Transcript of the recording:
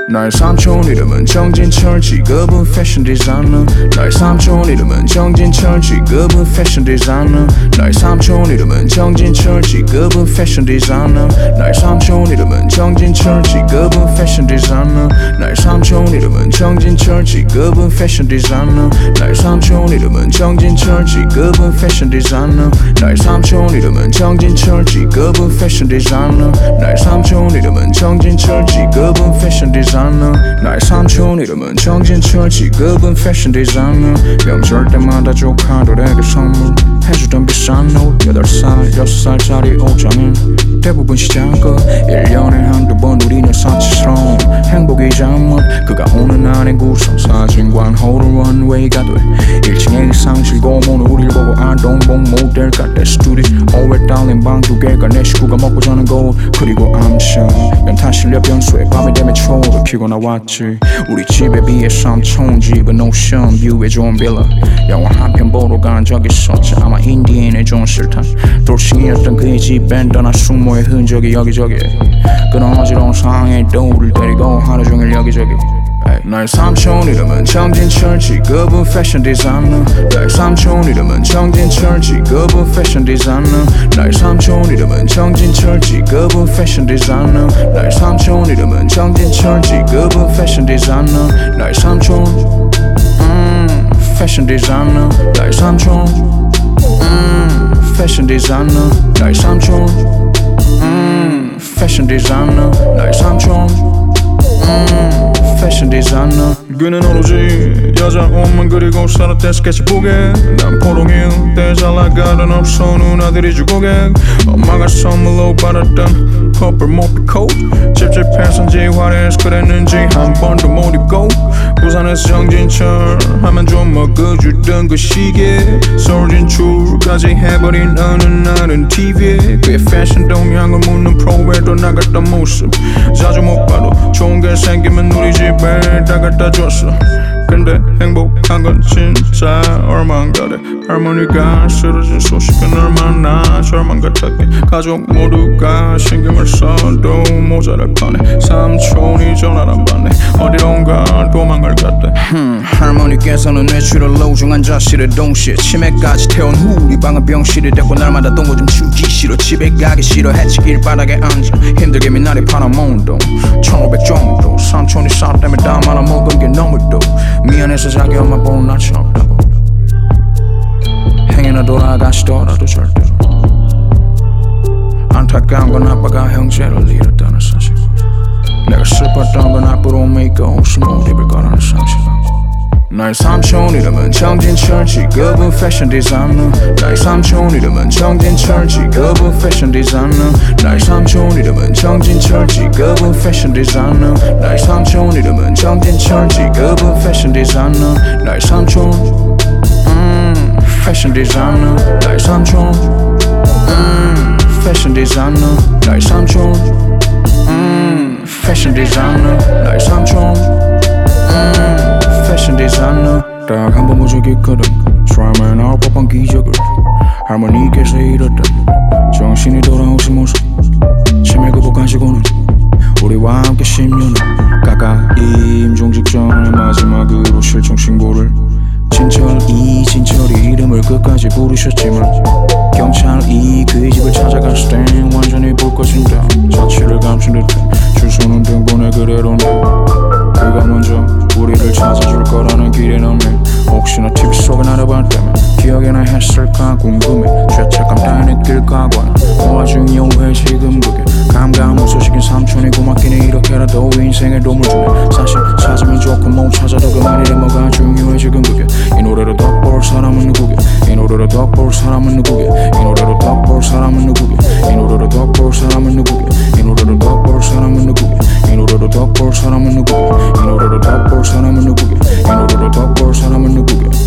나의 삼촌 이름은 정진철 직업은 패션 디자이너 나의 삼촌 이름은 정진철 직업은 패션 디자이너 나의 삼촌 이름은 정진철 직업은 패션 디자이너 나의 삼촌 이름은 정진철 직업은 패션 디자이너 나의 삼촌 이름은 정진철 직업은 패션 디자이너 나의 삼촌 이름은 정진철 직업은 패션 디자이너 나의 삼촌 이름은 정진철 직업은 패션 디자이너 나의 삼촌 이름은 정진철 직업은 패션 디자이너 나의 삼촌 이름은 정진철 직업은 패션 디자이너 명절 때마다 조카들에게 선물 해주던 비싼 옷 8살 6살짜리 옷장엔 대부분 시작은 1년에 한두 번 우리는 사치스러운 행복이자 못 그가 오는 날엔 구성사진관 홀을 원웨이가 돼 1층에 상실 고모는 우릴 보고 아동복 모델 같아 스튜디오에 딸린 방 2개가 내 식구가 먹고 자는 곳 그리고 암튼 연타 실려 변수에 밤이 되면 초를 피고 나왔지 우리 집에 비해 삼촌 집은 오션 뷰에 좋은 빌라 영화 한 편 보러 간 적 있었지 아마 인디애나의 존 실탄 돌싱이었던 그의 집엔 떠나 숙모의 흔적이 여기저기 그런 어지러운 상황에 또 우릴 데리고 하루 종일 여기저기 나의 삼촌 이름은 정진철 직업은 패션 디자이너 나의 삼촌 이름은 정진철 직업은 패션 디자이너 나의 삼촌 이름은 정진철 직업은 패션 디자이너 나의 삼촌 이름은 정진철 직업은 패션 디자이너 나의 삼촌 패션 디자이너 나의 삼촌 패션 디자이너 나의 삼촌 패션 디자이너 나의 삼촌 패션 디자이너 그는 오로지 여자 옷만 그리고 살았대 스케치북에 난 포동일 때 잘나가던 없어 누나들이 주고객 엄마가 선물로 받았던 퍼플 모피코트 찝찝해서인지 화려해서 그랬는지 한 번도 못 입고 부산에서 정진철 하면 좀 먹어주던 그 시계 서울 진출까지 해버린 어느 날은 TV에 그의 패션 동향을 묻는 프로에도 나갔던 모습 자주 못 봐도 좋은 게 생기면 우리 집에 다 갖다 줬어 근데 행복한 건 진짜 얼마 안 가래 할머니가 쓰러진 소식은 얼마나 절망 같았게 가족 모두가 신경을 써도 모자랄 판에 삼촌이 전화를 안 받네 어디론가 도망갈 같대 할머니께서는 뇌출혈로 중한 자실에 동시에 치매까지 태운 후 우리 방은 병실이 됐고 날마다 동거 좀 치우기 싫어 집에 가기 싫어 해치 길바닥에 앉아 힘들게 미나리 팔아먹는 1500 정도 삼촌이 쌀 때문에 다 말아먹은 게 너무 또 미안해서 자기 엄마 보는 날씨 없다고 행여나 돌아가시더라도 절대로 안타까운 건 아빠가 형제를 잃었다는 사실 내가 슬펐던 건 앞으로 메이커 옷을 못 입을 거라는 사실 나의 삼촌 이름은 정진철 직업은 패션 디자이너 나의 삼촌 이름은 정진철 직업은 패션 디자이너 나의 삼촌 이름은 정진철 직업은 패션 디자이너 나의 삼촌 이름은 정진철 직업은 패션 디자이너 나의 삼촌 패션 디자이너 나의 삼촌 패션 디자이너 나의 삼촌 패션 디자이너 나의 삼촌 패션 디자이너 딱 한 번 본 적 있거든 트라이만 나올 법한 기적을 할머니께서 잃었던 정신이 돌아오신 모습 치매 그거 가지고는 우리와 함께 10년을 가까이 임종 직전의 마지막으로 실종 신고를 진철이 이름을 끝까지 부르셨지만 경찰이 그의 집을 찾아갔을 땐 완전히 불 꺼진다 자취를 감춘 듯해 주소는 등본에 그대로네 그가 먼저 우리를 찾아줄 거라는 길에 넣네 혹시나 TV 속에 알아봤다면 기억이나 했을까 궁금해 죄책감 따위 느낄까 봐 뭐가 중요해 지금 그게 감감 없어지긴 삼촌이 고맙긴 해 이렇게라도 인생에 도움을 주네 사실 찾으면 좋고 못 찾아도 그만이래 뭐가 중요해 지금 그게 이 노래로 덕볼 사람은 누구게 이 노래로 덕볼 사람은 누구게 이 노래로 덕볼 사람은 누구게 이 노래로 덕볼 사람은 누구게 이 노래로 덕볼 사람은 누구게 이 노래로 덕볼 사람은 누구게 이 노래로 덕볼 사람은 누구게 이 노래로 덕볼 사람은 누구게